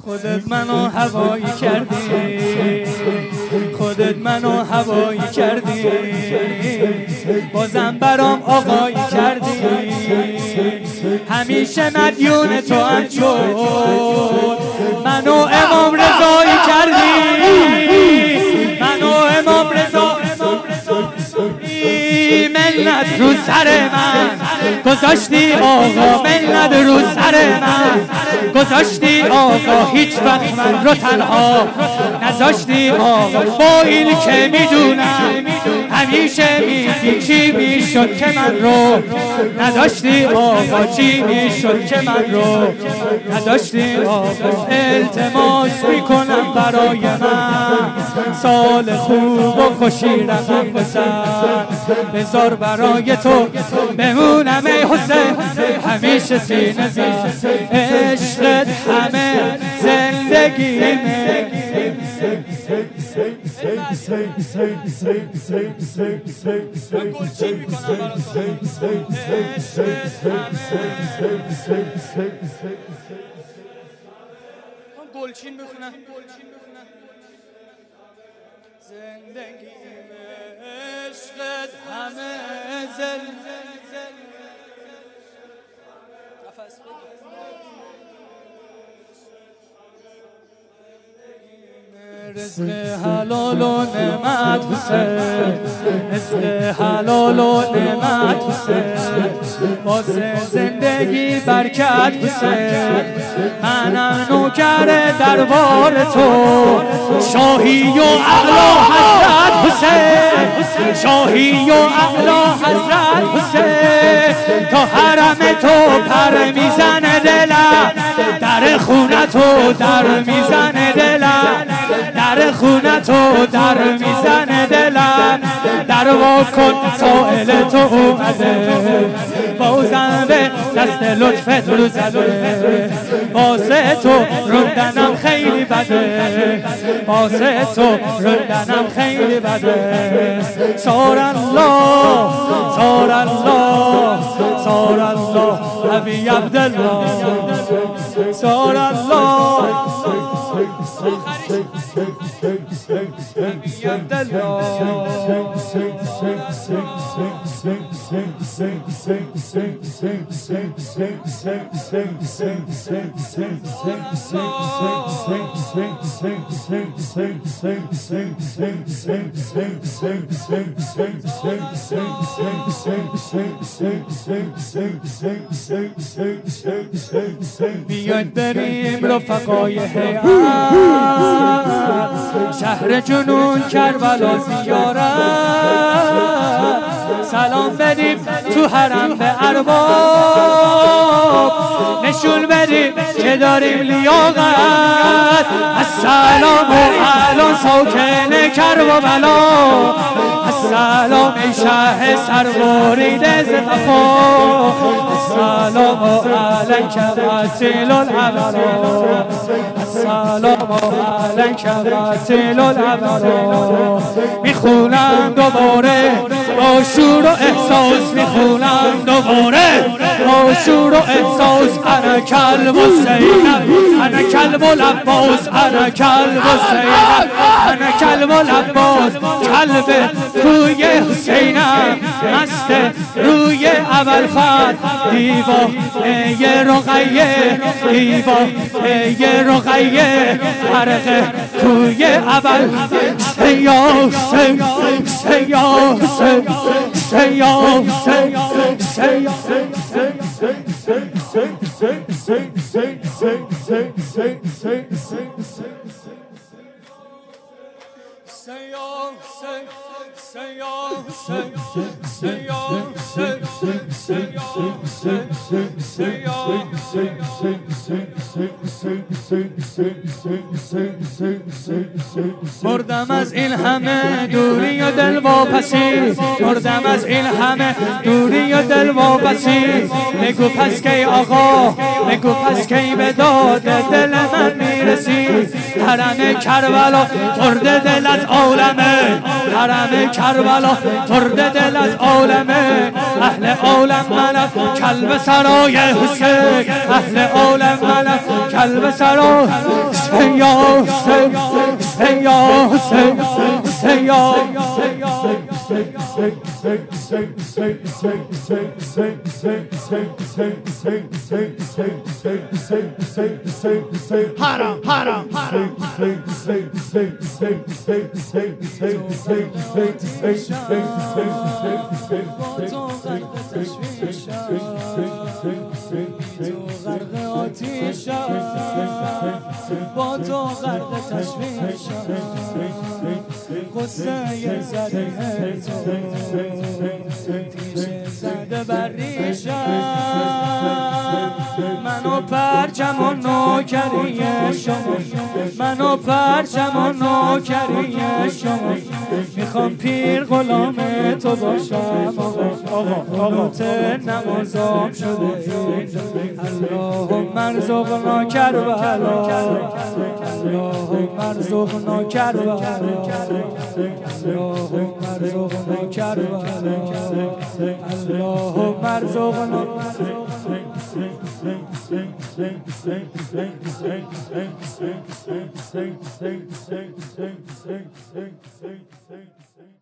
خودت منو هوایی کردی، خودت منو هوایی کردی، بازم برام آقایی کردی. همیشه مدیون تو هم شد، منو امام رضایی کردی، منو امام رضایی. ملت رو سر من گذاشتی آقا، ملت رو سر من گذاشتی آقا، هیچ وقت من رو تنها نذاشتی آقا. با این که میدونم همیشه میگی چی میشد که من رو نداشتی آقا، چی میشد که من رو نداشتی آقا. التماس میکنم برای من سال خوب و خوشی رقم بزن، بذار برای تو بمونم ای حسین همیشه سینه زن. عشقت همه زندگیمه، گلچین بخونم زندگیمه، عشقت همه رزق حلال و نعمت حسین، رزق حلال و نعمت حسین، واسه زندگی برکت حسین. منم نوکر دربار تو، شاهی و اعلی حضرت حسین، شاهی و اعلی حضرت حسین. تا حرم تو پر میزنه دلم، در خونه تو در میزنه دلم، در خونه تو در میزنه دلم. در واکن سائل تو اومده، بازم به دست لطفت رو زده. واسه تو روندنم خیلی بده، واسه تو روندنم خیلی بده. سار الله سار الله سار الله ابی عبدالله سار الله ابی عبدالله. بیاید بریم رفقای هیئت، شهر جنون کربلا زیارت. سلام بدیم تو حرم به ارباب، نشون بدیم که داریم لیاقت. السلام الان ساکن کربلا، السلام ای شه سربریده ز وفا. السلام علیک قتیل الابرار، السلام علیک قتیل الابرار. میخونم دوباره با شور و احساس، میخونم دوباره با شور و احساس. انا کلب حسینم، انا کلب العباس، انا کلب حسینم، انا کلب العباس. کلب روی حسینم، مست روی ابوالفتح. دیوانه رقیه، دیوانه رقیه، غرق کوی ابوالفتح. سیاسه سیاسه سیاسه مردم از این همه دوری و دل واپسی، مردم از این همه دوری و دل واپسی. بگو پس کی آقا، بگو پس کی به داد دل من میرسی. حرم کربلا برده دل از عالمه حرم کربلا برده دل از عالمه اهل عالم منم کلب سرای حسین اهل عالم منم کلب سرای حسین یا حسین حسین یا حسین حسین یا حرام حرام با تو غرق تشویشم قصه زده تو تیشه زده بر ریشم منو پرچم و نوکری شما منو پرچم و نوکری شما میخوام پیر غلام تو باشم قنوت نمازام شده اللهم ارزقنا کربلا اللهم ارزقنا کربلا اللهم ارزقنا کربلا اللهم ارزقنا Sing.